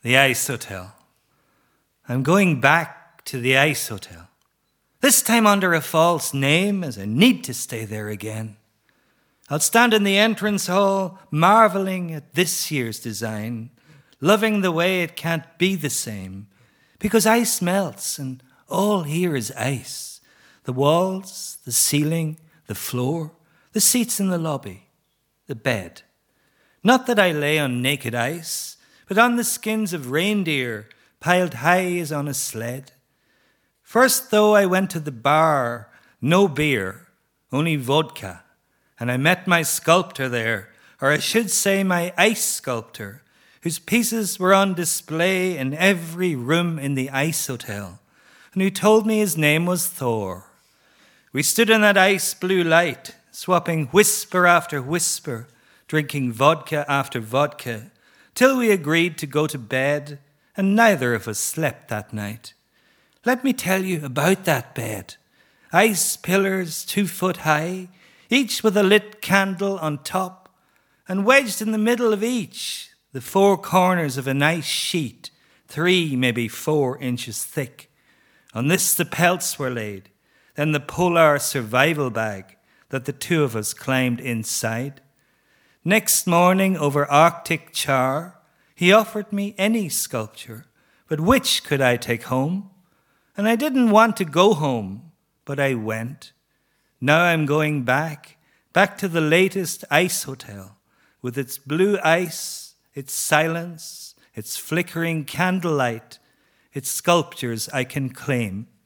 The Ice Hotel. I'm going back to the Ice Hotel. This time under a false name, as I need to stay there again. I'll stand in the entrance hall, marveling at this year's design, loving the way it can't be the same, because ice melts and all here is ice. The walls, the ceiling, the floor, the seats in the lobby, the bed. Not that I lay on naked ice, but on the skins of reindeer, piled high as on a sled. First, though, I went to the bar, no beer, only vodka, and I met my sculptor there, or I should say my ice sculptor, whose pieces were on display in every room in the Ice Hotel, and who told me his name was Thor. We stood in that ice blue light, swapping whisper after whisper, drinking vodka after vodka, till we agreed to go to bed, and neither of us slept that night. Let me tell you about that bed. Ice pillars 2 foot high, each with a lit candle on top, and wedged in the middle of each, the 4 corners of a nice sheet, 3, maybe 4 inches thick. On this the pelts were laid, then the polar survival bag that the 2 of us climbed inside. Next morning, over Arctic char, he offered me any sculpture, but which could I take home? And I didn't want to go home, but I went. Now I'm going back to the latest Ice Hotel, with its blue ice, its silence, its flickering candlelight, its sculptures I can claim.